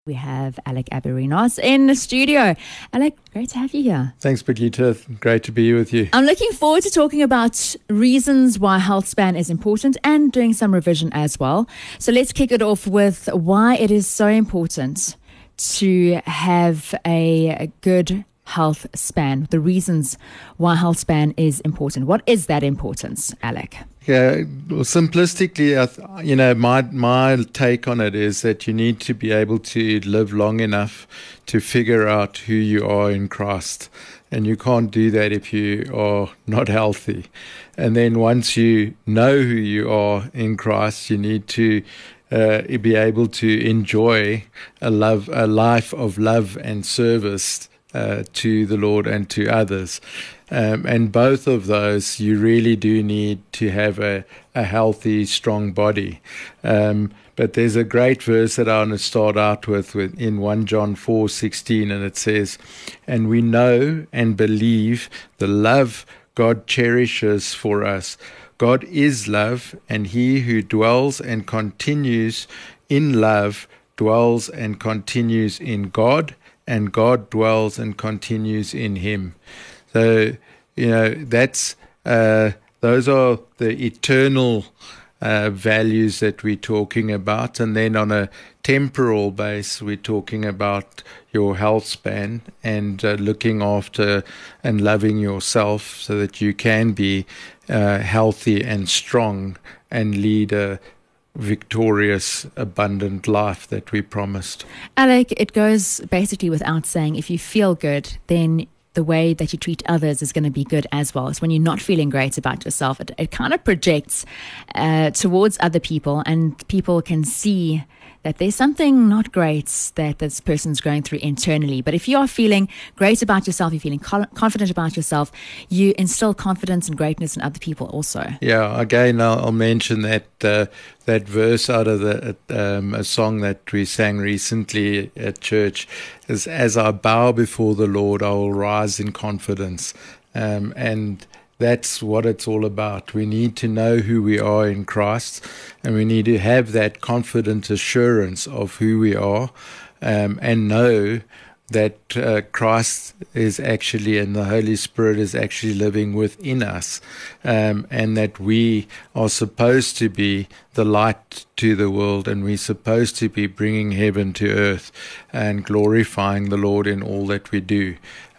We have Alec Aberinos in the studio. Alec, great to have you here. Thanks, Brigitte. Great to be here with you. I'm looking forward to talking about reasons why health span is important and doing some revision as well. So let's kick it off with why it is so important to have a good health span, the reasons why health span is important. What is that importance, Alec? Yeah, well, simplistically, my take on it is that you need to be able to live long enough to figure out who you are in Christ. And you can't do that if you are not healthy. And then once you know who you are in Christ, you need to be able to enjoy a life of love and service to the Lord and to others. And both of those, you really do need to have a healthy, strong body. But there's a great verse that I want to start out with in 1 John 4:16, and it says, "And we know and believe the love God cherishes for us. God is love, and he who dwells and continues in love dwells and continues in God, and God dwells and continues in him." So, those are the eternal values that we're talking about. And then on a temporal base, we're talking about your health span and looking after and loving yourself so that you can be healthy and strong and lead a victorious, abundant life that we promised. Alec, it goes basically without saying, if you feel good, then the way that you treat others is going to be good as well. So when you're not feeling great about yourself, it kind of projects towards other people, and people can see that there's something not great that this person's going through internally. But if you are feeling great about yourself, you're feeling confident about yourself, you instill confidence and greatness in other people also. Yeah, again, I'll mention that that verse out of a song that we sang recently at church is, "As I bow before the Lord, I will rise in confidence." And that's what it's all about. We need to know who we are in Christ, and we need to have that confident assurance of who we are, and know that Christ is actually, and the Holy Spirit is actually living within us, and that we are supposed to be the light to the world, and we're supposed to be bringing heaven to earth and glorifying the Lord in all that we do.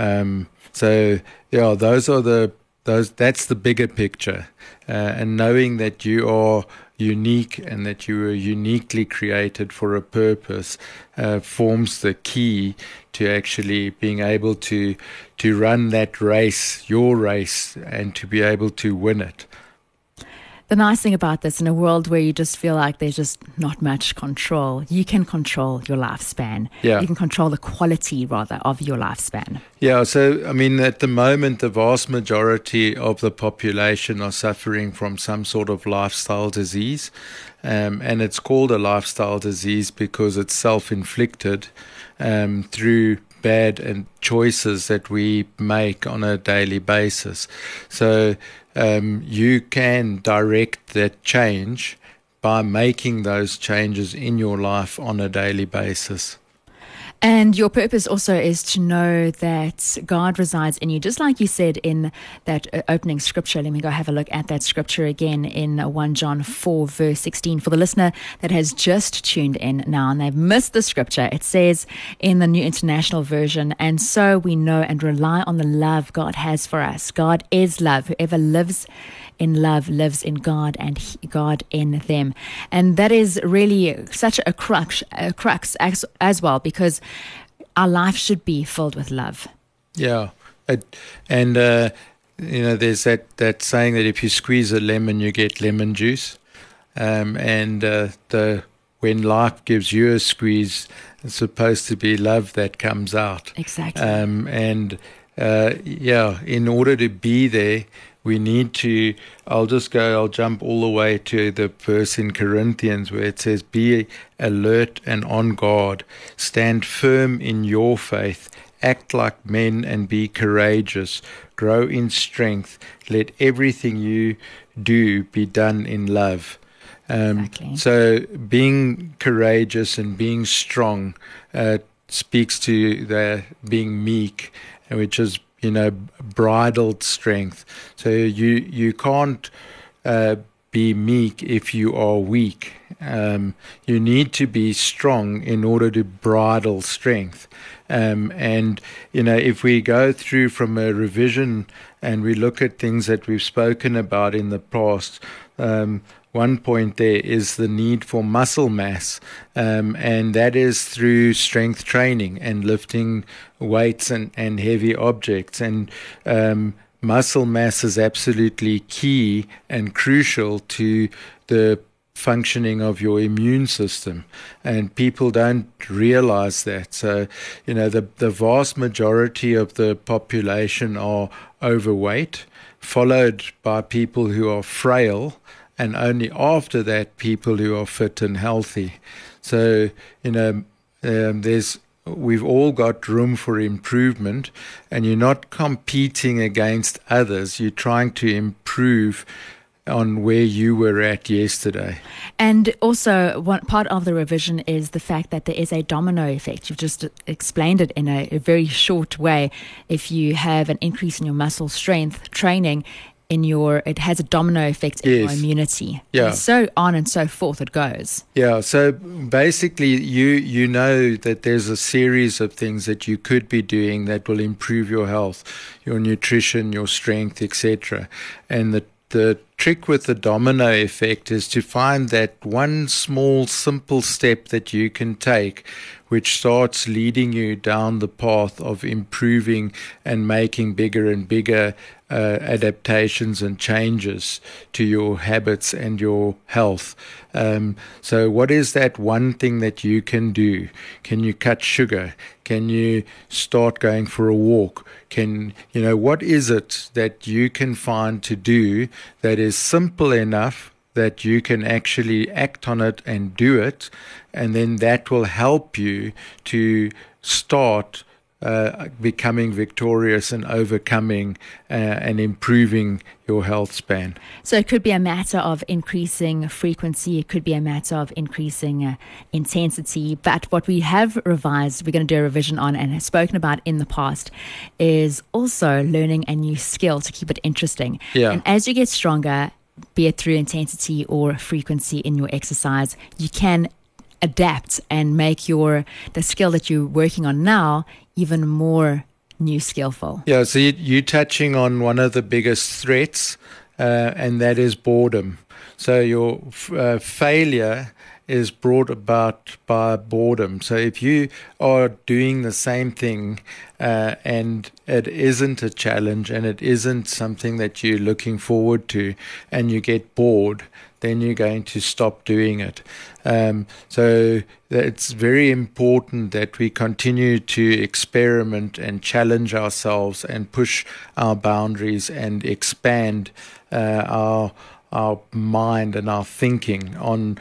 That's the bigger picture, and knowing that you are unique and that you were uniquely created for a purpose forms the key to actually being able to run that race, your race, and to be able to win it. The nice thing about this, in a world where you just feel like there's just not much control, you can control your lifespan. Yeah. You can control the quality, rather, of your lifespan. Yeah, so, at the moment, the vast majority of the population are suffering from some sort of lifestyle disease. And it's called a lifestyle disease because it's self-inflicted through bad and choices that we make on a daily basis. So you can direct that change by making those changes in your life on a daily basis. And your purpose also is to know that God resides in you, just like you said in that opening scripture. Let me go have a look at that scripture again in 1 John 4, verse 16. For the listener that has just tuned in now and they've missed the scripture, it says in the New International Version, "And so we know and rely on the love God has for us. God is love. Whoever lives in love lives in God, and God in them." And that is really such a crux as well, because our life should be filled with love. Yeah, there's that saying that if you squeeze a lemon, you get lemon juice, when life gives you a squeeze, it's supposed to be love that comes out. Exactly. In order to be there, we need to, I'll jump all the way to the verse in Corinthians where it says, "Be alert and on guard, stand firm in your faith, act like men and be courageous, grow in strength, let everything you do be done in love." Exactly. So being courageous and being strong speaks to the being meek, which is, bridled strength. So you can't be meek if you are weak. You need to be strong in order to bridle strength. And, if we go through from a revision and we look at things that we've spoken about in the past, one point there is the need for muscle mass, and that is through strength training and lifting weights and heavy objects. And muscle mass is absolutely key and crucial to the functioning of your immune system, and people don't realize that. So, the vast majority of the population are overweight, followed by people who are frail, and only after that, people who are fit and healthy. So, we've all got room for improvement, and you're not competing against others. You're trying to improve on where you were at yesterday. And also, one part of the revision is the fact that there is a domino effect. You've just explained it in a very short way. If you have an increase in your muscle strength training, it has a domino effect in your immunity. Yeah. And so on and so forth it goes. Yeah, so basically you know that there's a series of things that you could be doing that will improve your health, your nutrition, your strength, etc. And the trick with the domino effect is to find that one small, simple step that you can take, which starts leading you down the path of improving and making bigger and bigger adaptations and changes to your habits and your health. So what is that one thing that you can do? Can you cut sugar? Can you start going for a walk? What is it that you can find to do that is simple enough that you can actually act on it and do it, and then that will help you to start becoming victorious and overcoming and improving your health span. So it could be a matter of increasing frequency, it could be a matter of increasing intensity, but what we have revised, we're going to do a revision on and have spoken about in the past, is also learning a new skill to keep it interesting. Yeah. And as you get stronger, be it through intensity or frequency in your exercise, you can adapt and make the skill that you're working on now even more new skillful. Yeah, so you're touching on one of the biggest threats, and that is boredom. So your failure is brought about by boredom. So if you are doing the same thing and it isn't a challenge and it isn't something that you're looking forward to, and you get bored, then you're going to stop doing it. So it's very important that we continue to experiment and challenge ourselves and push our boundaries and expand our mind and our thinking on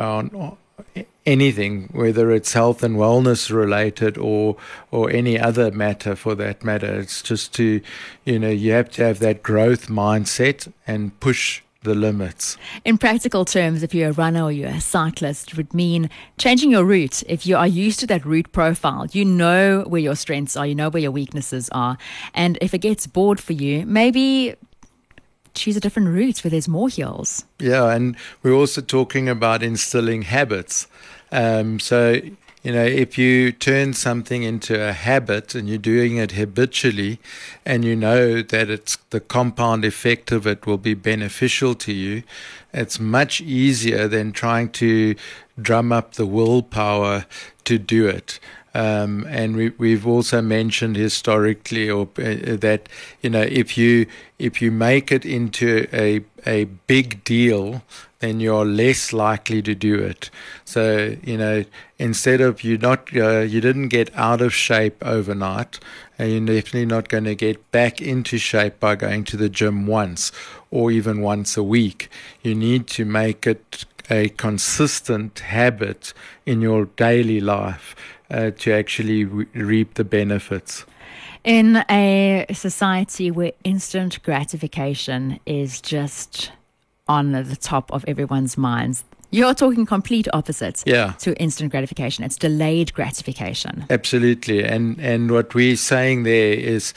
anything, whether it's health and wellness related or any other matter for that matter. It's just you have to have that growth mindset and push the limits. In practical terms, if you're a runner or you're a cyclist, it would mean changing your route. If you are used to that route profile, you know where your strengths are, you know where your weaknesses are. And if it gets bored for you, maybe choose a different route where there's more hills. Yeah, and we're also talking about instilling habits. So, if you turn something into a habit and you're doing it habitually, and you know that it's the compound effect of it will be beneficial to you, it's much easier than trying to drum up the willpower to do it. And we've also mentioned historically that if you make it into a big deal, then you're less likely to do it. So instead of you didn't get out of shape overnight, and you're definitely not going to get back into shape by going to the gym once or even once a week. You need to make it a consistent habit in your daily life to actually reap the benefits. In a society where instant gratification is just on the top of everyone's minds. You're talking complete opposites to instant gratification. It's delayed gratification. Absolutely. And what we're saying there is,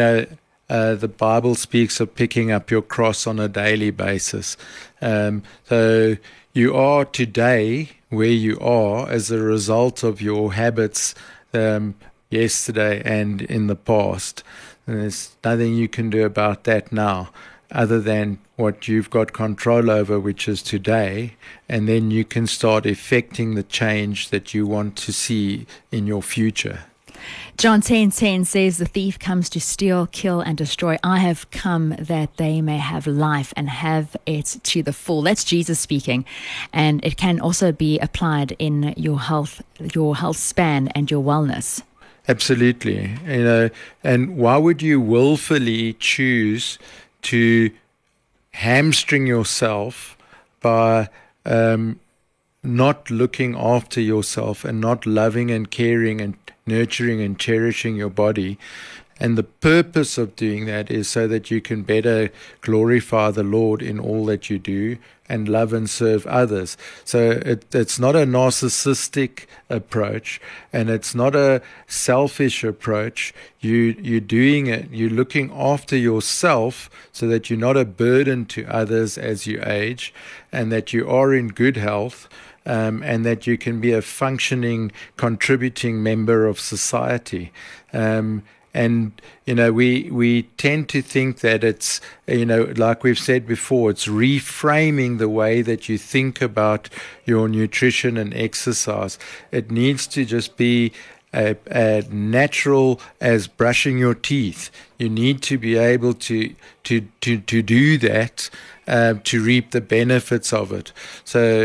the Bible speaks of picking up your cross on a daily basis. So you are today where you are as a result of your habits yesterday and in the past. And there's nothing you can do about that now other than what you've got control over, which is today, and then you can start effecting the change that you want to see in your future. John 10:10 says, "The thief comes to steal, kill, and destroy. I have come that they may have life and have it to the full." That's Jesus speaking. And it can also be applied in your health span and your wellness. Absolutely. And why would you willfully choose to hamstring yourself by not looking after yourself and not loving and caring and nurturing and cherishing your body? And the purpose of doing that is so that you can better glorify the Lord in all that you do and love and serve others. So it's not a narcissistic approach, and it's not a selfish approach. You're doing it, you're looking after yourself so that you're not a burden to others as you age, and that you are in good health, and that you can be a functioning, contributing member of society. And, we tend to think that it's, like we've said before, it's reframing the way that you think about your nutrition and exercise. It needs to just be as natural as brushing your teeth. You need to be able to do that to reap the benefits of it. So,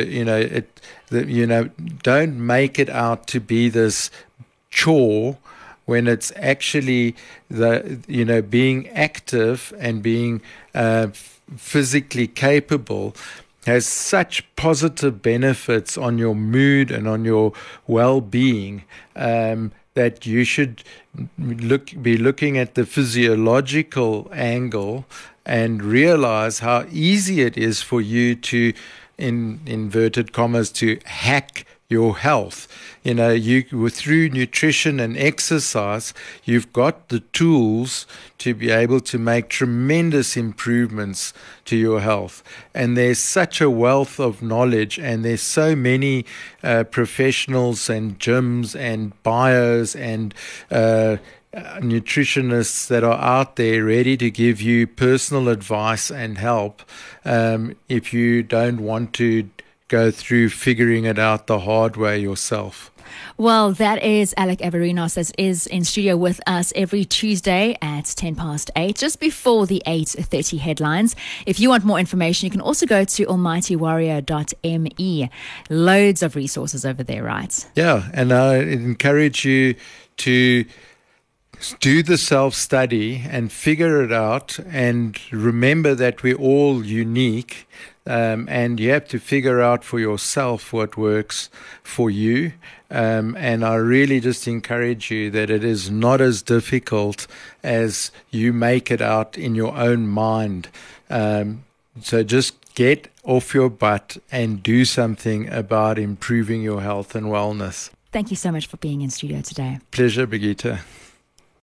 don't make it out to be this chore when it's actually being active and being physically capable has such positive benefits on your mood and on your well-being that you should be looking at the physiological angle and realize how easy it is for you to, in inverted commas, to hack your health. Through nutrition and exercise, you've got the tools to be able to make tremendous improvements to your health. And there's such a wealth of knowledge, and there's so many professionals and gyms and bios and nutritionists that are out there ready to give you personal advice and help if you don't want to go through figuring it out the hard way yourself. Well, that is Alec Averinos, that is in studio with us every Tuesday at 8:10, just before the 8:30 headlines. If you want more information, you can also go to almightywarrior.me. Loads of resources over there, right? Yeah, and I encourage you to do the self-study and figure it out, and remember that we're all unique. And you have to figure out for yourself what works for you. And I really just encourage you that it is not as difficult as you make it out in your own mind. So just get off your butt and do something about improving your health and wellness. Thank you so much for being in studio today. Pleasure, Brigitte.